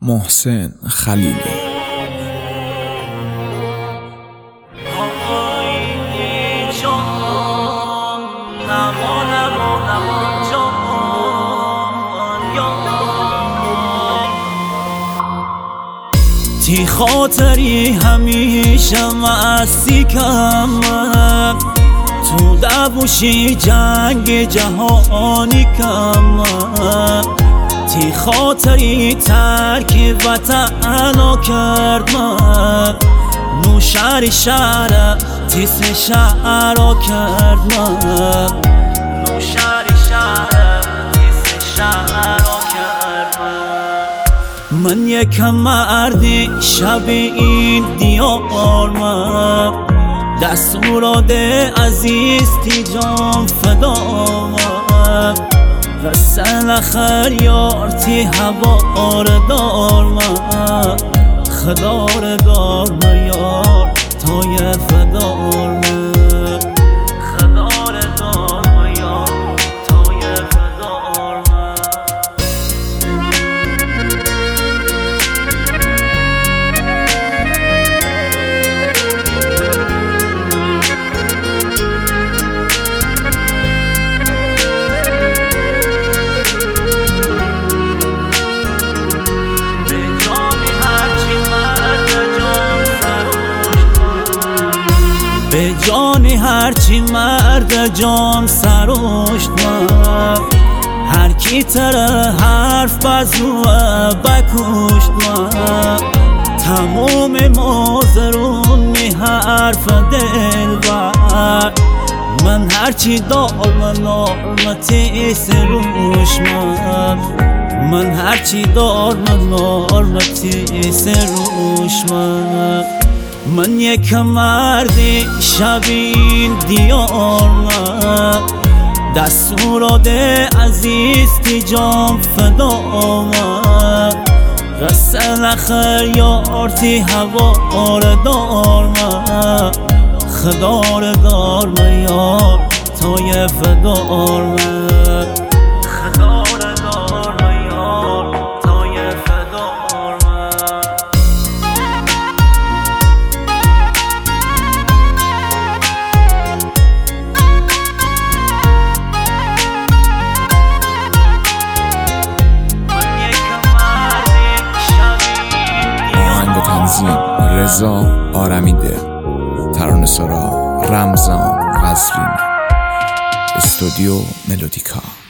محسن خلیلی. تی خاطری همیشه مستی کم تو دبوشی جنگ جهانی کم تی خاطری ترک وطن کرد من نو شهر شهر تیس شهر کرد من نو شهر شهر تیس شهر کرد من یکم مردی شب این دیار من دستوراده عزیز تی جان فدا من غسل اخر یار تی هوار دار من خدار دار من یار تای فدار من خدار دار من یار تای فدار من به جان هرچی مرد جان سروشت من هر کی تره حرف بزوه بکشت من تموم مازرون می حرف دل بر من هرچی دار من نارمتی سروش من هرچی دار من نارمتی سروش من یک مردی شبین دیار من دستوراده عزیز تی جان فدا من غسل اخر یار تی هوار دار من خدار دار من یار تای فدار من خدار دار من یار تای فدار من تنظیم رضا آرمیده، ترانه‌سرا رمضان قزوینی، استودیو ملودیکا.